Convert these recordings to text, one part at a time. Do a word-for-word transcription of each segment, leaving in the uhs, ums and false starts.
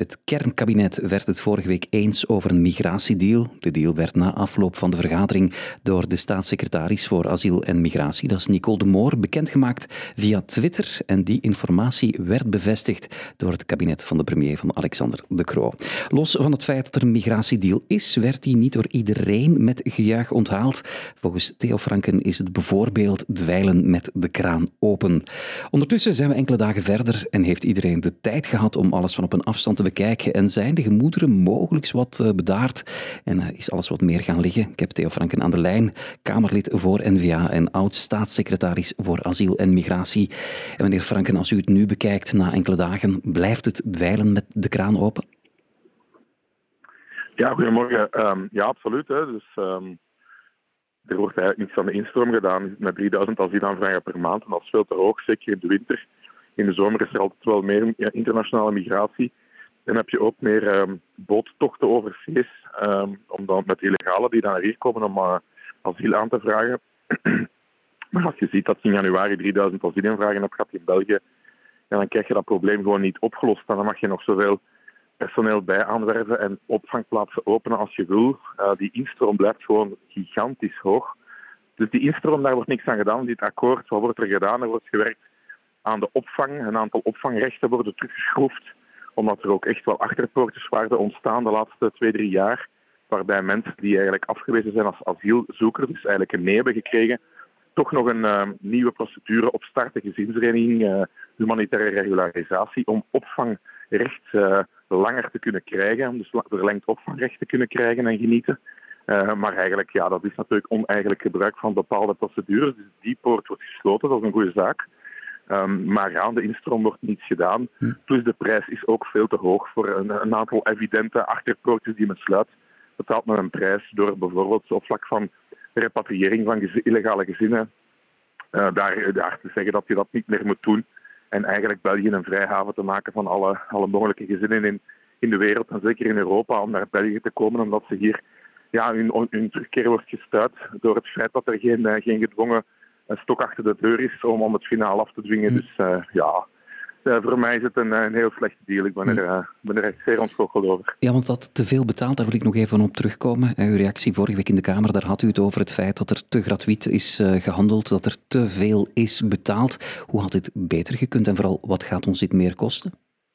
Het kernkabinet werd het vorige week eens over een migratiedeal. De deal werd na afloop van de vergadering door de staatssecretaris voor asiel en migratie, dat is Nicole de Moor, bekendgemaakt via Twitter. En die informatie werd bevestigd door het kabinet van de premier van Alexander De Croo. Los van het feit dat er een migratiedeal is, werd die niet door iedereen met gejuich onthaald. Volgens Theo Franken is het bijvoorbeeld dweilen met de kraan open. Ondertussen zijn we enkele dagen verder en heeft iedereen de tijd gehad om alles van op een afstand te bekijken en zijn de gemoederen mogelijk wat bedaard en is alles wat meer gaan liggen. Ik heb Theo Franken aan de lijn, Kamerlid voor N V A en oud-staatssecretaris voor asiel en migratie. En meneer Franken, als u het nu bekijkt na enkele dagen, blijft het dweilen met de kraan open? Ja, goedemorgen. Um, ja, absoluut. Hè. Dus, um, er wordt eigenlijk niets aan de instroom gedaan met drieduizend asielaanvragen per maand. En dat is veel te hoog, zeker in de winter. In de zomer is er altijd wel meer internationale migratie. Dan heb je ook meer um, boottochten over zees, um, omdat met illegalen die dan hier komen om uh, asiel aan te vragen. Maar als je ziet dat je in januari drieduizend asielaanvragen hebt gehad in België, ja, dan krijg je dat probleem gewoon niet opgelost. Dan mag je nog zoveel personeel bij aanwerven en opvangplaatsen openen als je wil. Uh, die instroom blijft gewoon gigantisch hoog. Dus die instroom, daar wordt niks aan gedaan. Dit akkoord, wat wordt er gedaan? Er wordt gewerkt aan de opvang. Een aantal opvangrechten worden teruggeschroefd, omdat er ook echt wel achterpoortjes waren ontstaan de laatste twee, drie jaar, waarbij mensen die eigenlijk afgewezen zijn als asielzoeker, dus eigenlijk een nee hebben gekregen, toch nog een uh, nieuwe procedure opstarten, gezinshereniging, uh, humanitaire regularisatie, om opvangrecht uh, langer te kunnen krijgen, om dus verlengd opvangrecht te kunnen krijgen en genieten. Uh, maar eigenlijk, ja, dat is natuurlijk oneigenlijk gebruik van bepaalde procedures, dus die poort wordt gesloten, dat is een goede zaak. Um, maar aan de instroom wordt niets gedaan. Hm. Plus de prijs is ook veel te hoog voor een, een aantal evidente achterpoortjes die men sluit. Betaalt men een prijs door bijvoorbeeld op vlak van repatriëring van gez- illegale gezinnen uh, daar, daar te zeggen dat je dat niet meer moet doen. En eigenlijk België een vrijhaven te maken van alle, alle mogelijke gezinnen in, in de wereld. En zeker in Europa om naar België te komen, omdat ze hier ja, hun, hun terugkeer wordt gestuit door het feit dat er geen, uh, geen gedwongen een stok achter de deur is om, om het finaal af te dwingen. Mm. Dus uh, ja, uh, voor mij is het een, een heel slechte deal. Ik ben er, uh, ben er echt zeer ontgoocheld over. Ja, want dat te veel betaalt, daar wil ik nog even op terugkomen. Uw reactie vorige week in de Kamer, daar had u het over het feit dat er te gratuit is uh, gehandeld, dat er te veel is betaald. Hoe had dit beter gekund en vooral, wat gaat ons dit meer kosten?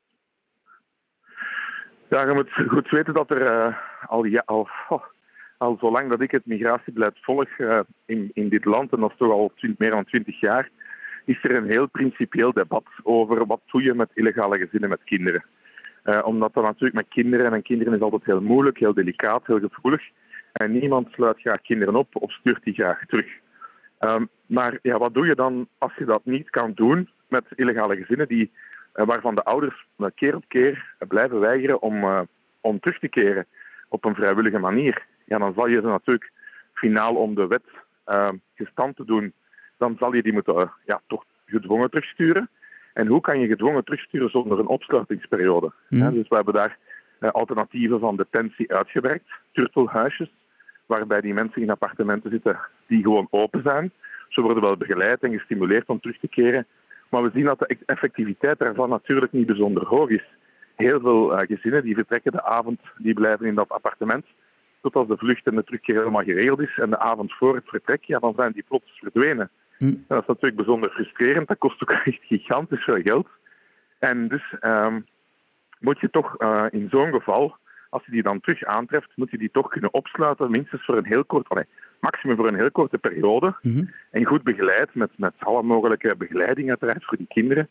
Ja, je moet goed weten dat er uh, al... Ja, al oh, Al zolang dat ik het migratiebeleid volg uh, in, in dit land, en dat is toch al twintig, meer dan twintig jaar, is er een heel principieel debat over wat doe je met illegale gezinnen met kinderen. Uh, omdat dat natuurlijk met kinderen, en kinderen is altijd heel moeilijk, heel delicaat, heel gevoelig. En niemand sluit graag kinderen op of stuurt die graag terug. Um, maar ja, wat doe je dan als je dat niet kan doen met illegale gezinnen die, uh, waarvan de ouders uh, keer op keer uh, blijven weigeren om, uh, om terug te keren op een vrijwillige manier? Ja, dan zal je ze natuurlijk finaal om de wet uh, gestand te doen, dan zal je die moeten uh, ja, toch gedwongen terugsturen. En hoe kan je gedwongen terugsturen zonder een opsluitingsperiode? Mm. Ja, dus we hebben daar uh, alternatieven van detentie uitgewerkt, turtelhuisjes, waarbij die mensen in appartementen zitten die gewoon open zijn. Ze worden wel begeleid en gestimuleerd om terug te keren. Maar we zien dat de effectiviteit daarvan natuurlijk niet bijzonder hoog is. Heel veel uh, gezinnen die vertrekken de avond, die blijven in dat appartement, tot als de vlucht en de terugkeer helemaal geregeld is. En de avond voor het vertrek, ja, dan zijn die plots verdwenen. Mm. En dat is natuurlijk bijzonder frustrerend. Dat kost ook echt gigantisch veel geld. En dus um, moet je toch uh, in zo'n geval, als je die dan terug aantreft, moet je die toch kunnen opsluiten, minstens voor een heel kort, allee, maximum voor een heel korte periode. Mm-hmm. En goed begeleid, met, met alle mogelijke begeleiding uiteraard voor die kinderen.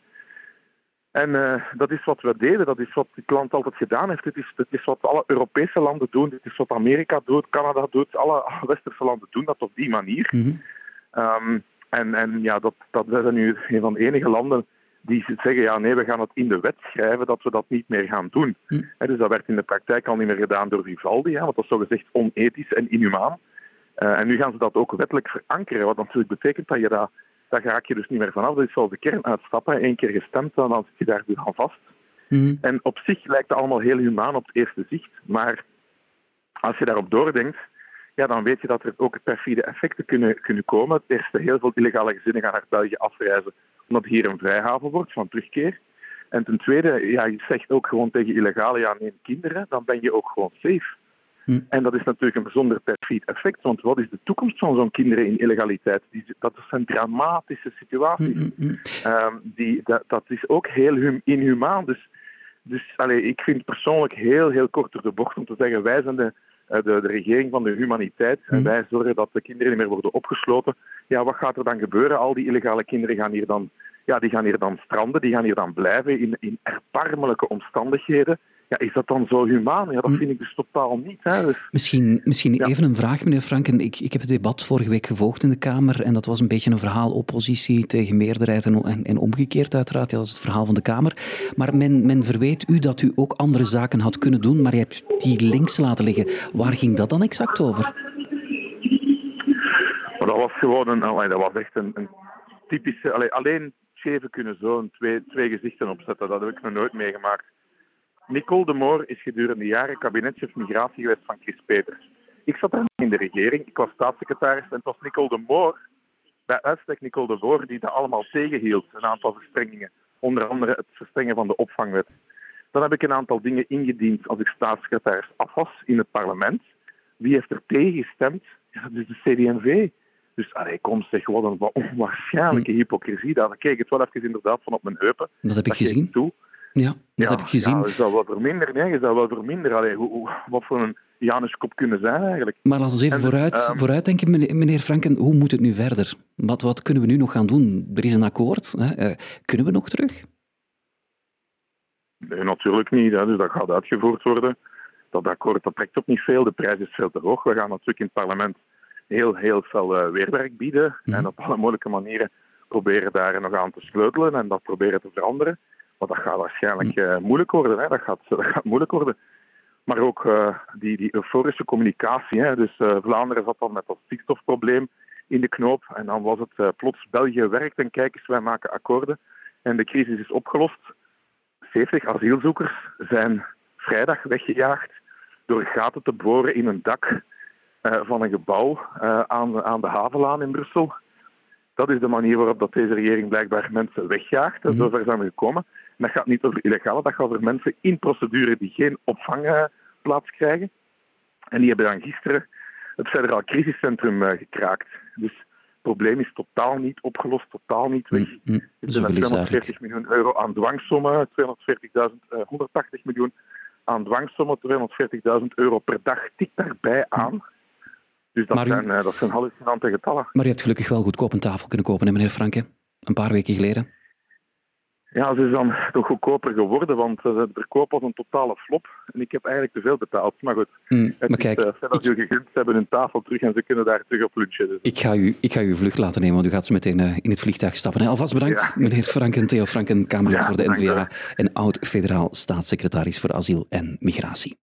En uh, dat is wat we deden, dat is wat het land altijd gedaan heeft. Dit is, dit is wat alle Europese landen doen, dit is wat Amerika doet, Canada doet, alle, alle westerse landen doen dat op die manier. Mm-hmm. Um, en, en ja, dat, dat zijn nu een van de enige landen die zeggen, ja nee, we gaan het in de wet schrijven dat we dat niet meer gaan doen. Mm. He, dus dat werd in de praktijk al niet meer gedaan door Vivaldi, hè, want dat is zogezegd onethisch en inhumaan. Uh, en nu gaan ze dat ook wettelijk verankeren, wat natuurlijk betekent dat je dat... Daar raak je dus niet meer vanaf. Dat is zoals de kern uitstappen. Eén keer gestemd, dan zit je daar dus aan vast. Mm. En op zich lijkt het allemaal heel humaan op het eerste zicht. Maar als je daarop doordenkt, ja, dan weet je dat er ook perfide effecten kunnen, kunnen komen. Het eerste, heel veel illegale gezinnen gaan naar België afreizen, omdat hier een vrijhaven wordt van terugkeer. En ten tweede, ja, je zegt ook gewoon tegen illegale, ja, neem kinderen, dan ben je ook gewoon safe. Hm. En dat is natuurlijk een bijzonder perfiet effect, want wat is de toekomst van zo'n kinderen in illegaliteit? Die, dat zijn dramatische situaties. Hm, hm, hm. Um, die, dat, dat is ook heel hum, inhumaan. Dus, dus allez, ik vind persoonlijk heel, heel kort door de bocht om te zeggen, wij zijn de, de, de regering van de humaniteit hm. en wij zorgen dat de kinderen niet meer worden opgesloten. Ja, wat gaat er dan gebeuren? Al die illegale kinderen gaan hier dan, ja, die gaan hier dan stranden, die gaan hier dan blijven in, in erbarmelijke omstandigheden. Ja, is dat dan zo humaan? Ja, dat vind ik dus totaal niet. Hè. Dus, misschien misschien ja. even een vraag, meneer Franken. Ik, ik heb het debat vorige week gevolgd in de Kamer en dat was een beetje een verhaal oppositie tegen meerderheid en, en, en omgekeerd uiteraard. Ja, dat is het verhaal van de Kamer. Maar men, men verweet u dat u ook andere zaken had kunnen doen, maar je hebt die links laten liggen. Waar ging dat dan exact over? Maar dat was gewoon een, allee, dat was echt een, een typische... Allee, alleen scheven kunnen zo een twee, twee gezichten opzetten. Dat heb ik nog nooit meegemaakt. Nicole de Moor is gedurende jaren kabinetchef migratie geweest van Chris Peters. Ik zat daar in de regering, ik was staatssecretaris en het was Nicole de Moor, bij uitstek Nicole de Moor, die dat allemaal tegenhield. Een aantal verstrengingen, onder andere het verstrengen van de opvangwet. Dan heb ik een aantal dingen ingediend als ik staatssecretaris af was in het parlement. Wie heeft er tegen gestemd? Ja, dat is de C D en V. Dus allee, kom zeg, wat een onwaarschijnlijke hypocrisie. Daar keek het wel even inderdaad van op mijn heupen. Dat heb ik dat gezien. Toe. Ja, dat ja, heb ik gezien. Ja, je zou wel verminderen. Nee, je zou wel verminderen. Allee, hoe, hoe, wat voor een Januskop kunnen zijn eigenlijk. Maar laten we even en, vooruit, um, vooruit denken, meneer Franken. Hoe moet het nu verder? Wat, wat kunnen we nu nog gaan doen? Er is een akkoord. Hè? Uh, kunnen we nog terug? Nee, natuurlijk niet. Hè. Dus dat gaat uitgevoerd worden. Dat akkoord dat trekt ook niet veel. De prijs is veel te hoog. We gaan natuurlijk in het parlement heel, heel veel uh, weerwerk bieden. Mm. En op alle mogelijke manieren proberen daar nog aan te sleutelen en dat proberen te veranderen. Maar dat gaat waarschijnlijk uh, moeilijk worden. Hè. Dat, gaat, dat gaat moeilijk worden. Maar ook uh, die, die euforische communicatie. Hè. Dus uh, Vlaanderen zat dan met dat stikstofprobleem in de knoop. En dan was het uh, plots België werkt en kijk eens, wij maken akkoorden. En de crisis is opgelost. zeventig asielzoekers zijn vrijdag weggejaagd door gaten te boren in een dak uh, van een gebouw uh, aan, aan de Havenlaan in Brussel. Dat is de manier waarop dat deze regering blijkbaar mensen wegjaagt. Mm-hmm. Zover zijn we gekomen. En dat gaat niet over illegale, dat gaat over mensen in procedure die geen opvangplaats uh, krijgen. En die hebben dan gisteren het Federaal Crisiscentrum uh, gekraakt. Dus het probleem is totaal niet opgelost, totaal niet weg. Mm-hmm. Er zijn tweehonderdveertig miljoen euro aan dwangsommen, tweehonderdveertigduizend, uh, honderdtachtig miljoen aan dwangsommen, tweehonderdveertigduizend euro per dag tikt daarbij aan. Mm. Dus dat, u, zijn, uh, dat zijn hallucinante getallen. Maar u hebt gelukkig wel goedkoop een tafel kunnen kopen, hè, meneer Franke? Een paar weken geleden. Ja, ze is dan toch goedkoper geworden, want de verkoop was een totale flop. En ik heb eigenlijk te veel betaald. Maar goed, mm, het maar kijk, is uh, verder ik... gegund. Ze hebben hun tafel terug en ze kunnen daar terug op lunchen. Dus. Ik, ga u, ik ga u vlucht laten nemen, want u gaat zo meteen uh, in het vliegtuig stappen. Hè. Alvast bedankt, ja. meneer Franken, Theo Franken, Kamerlid ja, voor de N V A en oud-federaal staatssecretaris voor asiel en migratie.